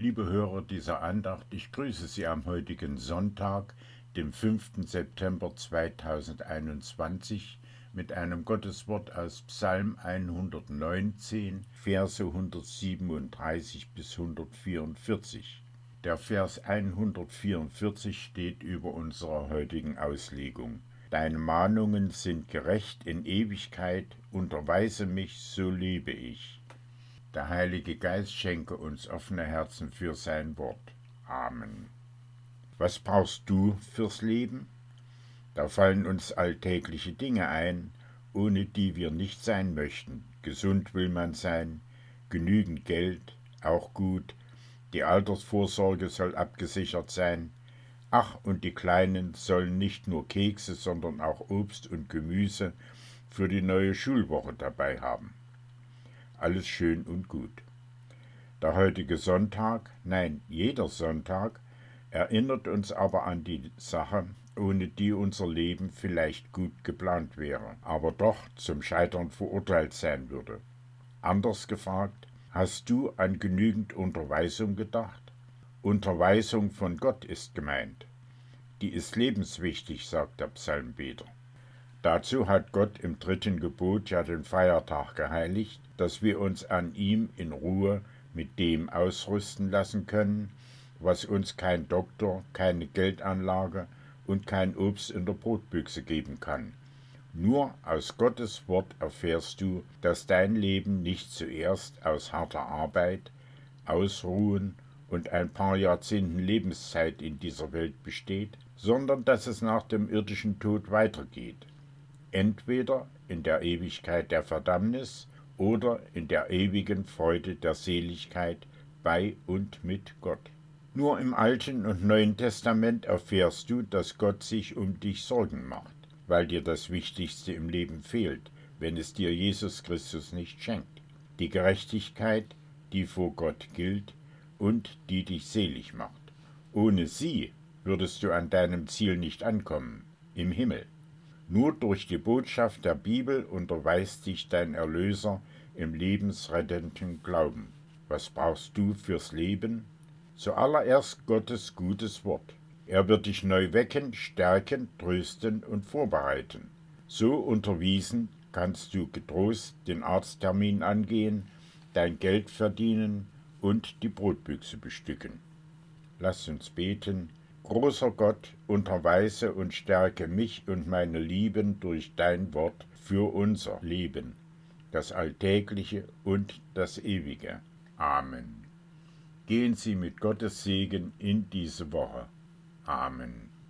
Liebe Hörer dieser Andacht, ich grüße Sie am heutigen Sonntag, dem 5. September 2021, mit einem Gotteswort aus Psalm 119, Verse 137 bis 144. Der Vers 144 steht über unserer heutigen Auslegung. Deine Mahnungen sind gerecht in Ewigkeit, unterweise mich, so lebe ich. Der Heilige Geist schenke uns offene Herzen für sein Wort. Amen. Was brauchst du fürs Leben? Da fallen uns alltägliche Dinge ein, ohne die wir nicht sein möchten. Gesund will man sein, genügend Geld, auch gut, die Altersvorsorge soll abgesichert sein. Ach, und die Kleinen sollen nicht nur Kekse, sondern auch Obst und Gemüse für die neue Schulwoche dabei haben. Alles schön und gut. Der heutige Sonntag, nein, jeder Sonntag, erinnert uns aber an die Sache, ohne die unser Leben vielleicht gut geplant wäre, aber doch zum Scheitern verurteilt sein würde. Anders gefragt, hast du an genügend Unterweisung gedacht? Unterweisung von Gott ist gemeint. Die ist lebenswichtig, sagt der Psalmbeter. Dazu hat Gott im 3. Gebot ja den Feiertag geheiligt, dass wir uns an ihm in Ruhe mit dem ausrüsten lassen können, was uns kein Doktor, keine Geldanlage und kein Obst in der Brotbüchse geben kann. Nur aus Gottes Wort erfährst du, dass dein Leben nicht zuerst aus harter Arbeit, Ausruhen und ein paar Jahrzehnten Lebenszeit in dieser Welt besteht, sondern dass es nach dem irdischen Tod weitergeht. Entweder in der Ewigkeit der Verdammnis oder in der ewigen Freude der Seligkeit bei und mit Gott. Nur im Alten und Neuen Testament erfährst du, dass Gott sich um dich Sorgen macht, weil dir das Wichtigste im Leben fehlt, wenn es dir Jesus Christus nicht schenkt. Die Gerechtigkeit, die vor Gott gilt und die dich selig macht. Ohne sie würdest du an deinem Ziel nicht ankommen, im Himmel. Nur durch die Botschaft der Bibel unterweist dich dein Erlöser im lebensrettenden Glauben. Was brauchst du fürs Leben? Zuallererst Gottes gutes Wort. Er wird dich neu wecken, stärken, trösten und vorbereiten. So unterwiesen kannst du getrost den Arzttermin angehen, dein Geld verdienen und die Brotbüchse bestücken. Lasst uns beten. Großer Gott, unterweise und stärke mich und meine Lieben durch dein Wort für unser Leben, das Alltägliche und das Ewige. Amen. Gehen Sie mit Gottes Segen in diese Woche. Amen.